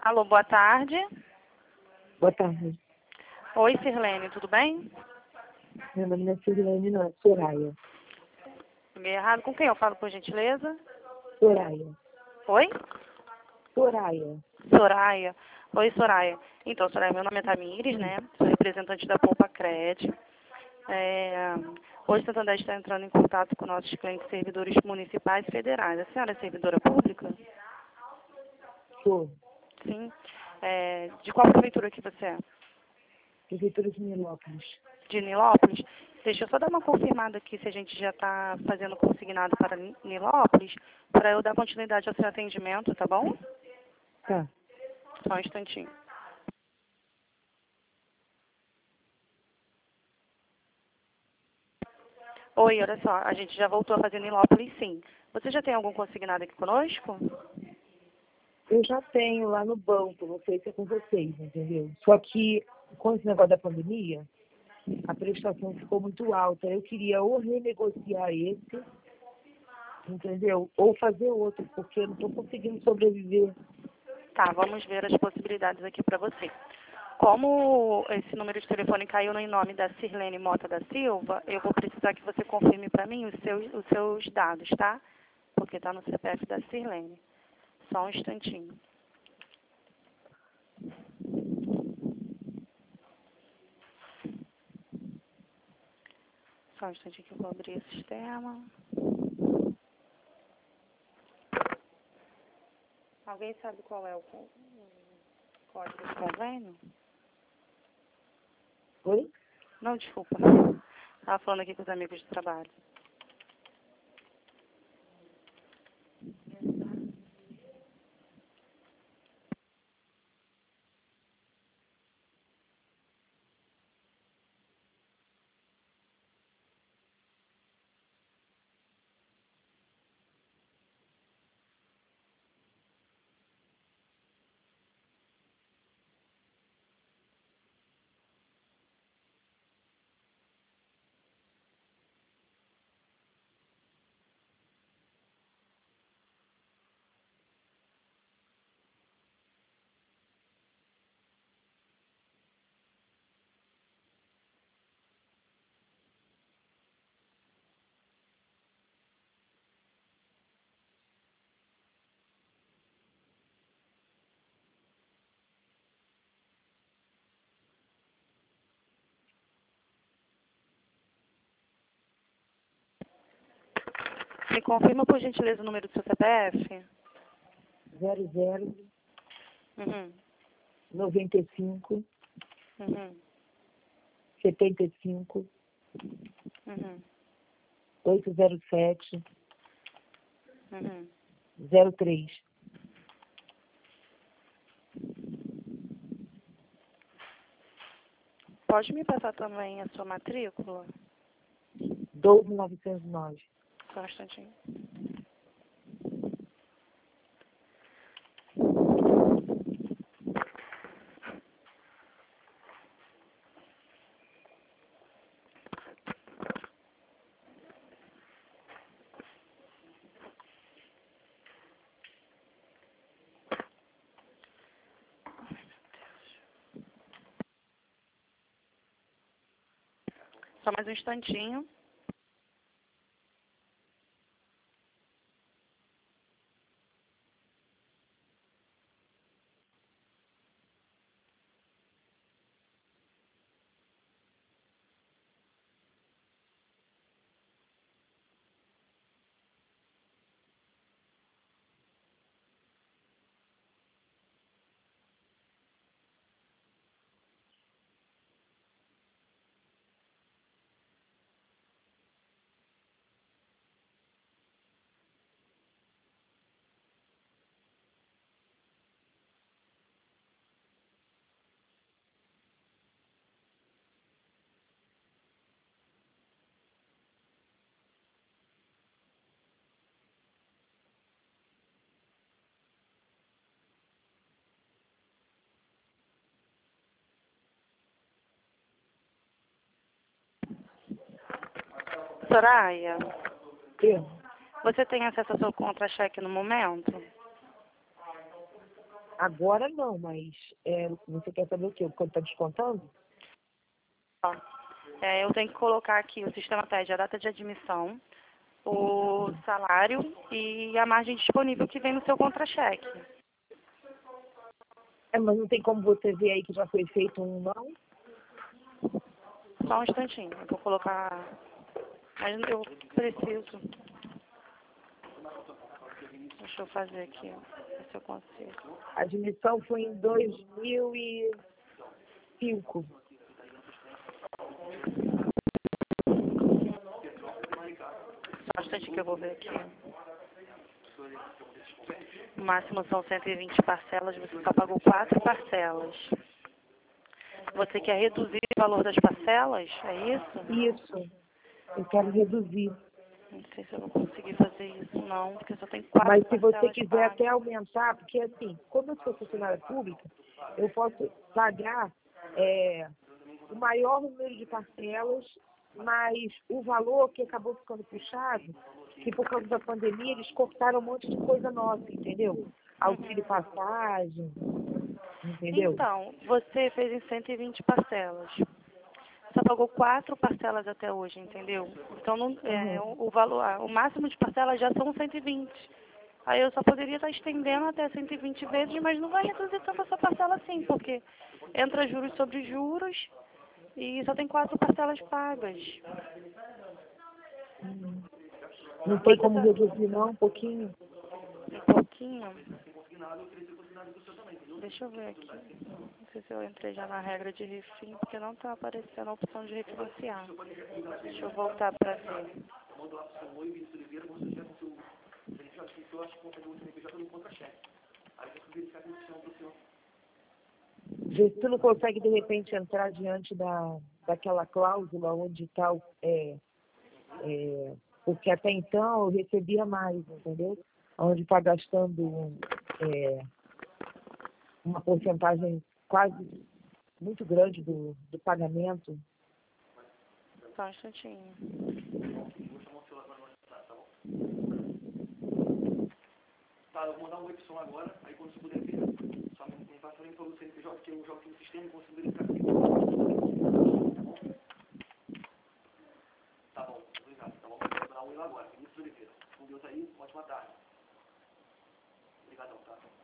Alô, boa tarde. Boa tarde. Oi, Sirlene, tudo bem? Meu nome não é Sirlene, não, é Soraya. Liguei errado. Com quem eu falo, por gentileza? Soraya. Oi? Soraya. Soraya. Oi, Soraya. Então, Soraya, meu nome é Tamires, né? Sou representante da Poupa Cred. Hoje, o Santander está entrando em contato com nossos clientes servidores municipais e federais. A senhora é servidora pública? Sou. Sim. De qual prefeitura que você é? Prefeitura de Nilópolis. De Nilópolis? Deixa eu só dar uma confirmada aqui se a gente já está fazendo consignado para Nilópolis, para eu dar continuidade ao seu atendimento, tá bom? Tá. Só um instantinho. Oi, olha só, a gente já voltou a fazer Nilópolis, sim. Você já tem algum consignado aqui conosco? Eu já tenho lá no banco, não sei se é com vocês, entendeu? Só que com esse negócio da pandemia, a prestação ficou muito alta. Eu queria ou renegociar esse, entendeu? Ou fazer outro, porque eu não estou conseguindo sobreviver. Tá, vamos ver as possibilidades aqui para você. Como esse número de telefone caiu em nome da Sirlene Mota da Silva, eu vou precisar que você confirme para mim os seus dados, tá? Porque está no CPF da Sirlene. Só um instantinho. Só um instantinho que eu vou abrir o sistema. Alguém sabe qual é o código de convênio? Oi? Não, desculpa. Estava falando aqui com os amigos de trabalho. Me confirma, por gentileza, o número do seu CPF? 00 Uhum. 95 Uhum. 75 Uhum. 807 Uhum. 03. Pode me passar também a sua matrícula? 12909. Só um instantinho. Só mais um instantinho. Soraya, Eu? você tem acesso ao seu contra-cheque no momento? Agora não, mas você quer saber o quê? Quanto está descontando? Ó, eu tenho que colocar aqui, o sistema pede a data de admissão, o salário e a margem disponível que vem no seu contra-cheque. Mas não tem como você ver aí que já foi feito um não? Só um instantinho, eu vou colocar... Mas eu preciso... Deixa eu fazer aqui, ver se eu consigo. A admissão foi em 2005. Só um instantinho que eu vou ver aqui. O máximo são 120 parcelas, você só pagou 4 parcelas. Você quer reduzir o valor das parcelas? É isso? Isso. Eu quero reduzir. Não sei se eu vou conseguir fazer isso, não, porque só tem 4 Mas se você parcelas quiser pagas. até aumentar, porque assim, como eu sou funcionária pública, eu posso pagar o maior número de parcelas, mas o valor que acabou ficando puxado, que por causa da pandemia eles cortaram um monte de coisa nossa, entendeu? Auxílio passagem, entendeu? Então, você fez em 120 parcelas. Só pagou 4 parcelas até hoje, entendeu? Então, o valor, o máximo de parcelas já são 120. Aí eu só poderia estar estendendo até 120 vezes, mas não vai reduzir tanto essa parcela assim, porque entra juros sobre juros e só tem 4 parcelas pagas. Não tem Você como tá reduzir não, um pouquinho? um pouquinho? Deixa eu ver aqui. Não sei se eu entrei já na regra de refim, porque não está aparecendo a opção de refinanciar. Deixa eu voltar para ver. Vê se tu não consegue de repente entrar diante daquela cláusula onde está porque até então eu recebia mais, entendeu? Onde está gastando uma porcentagem quase muito grande do pagamento. Só um instantinho. Tá, eu vou mandar um oi pro som agora, aí quando você puder ver, só me passa o link pelo CNPJ, que eu jogo aqui no sistema e consigo verificar aqui. Tá bom, obrigado. Então vamos mandar um oi lá agora, Vinícius Oliveira. Com Deus aí, ótima tarde. Obrigadão, tá?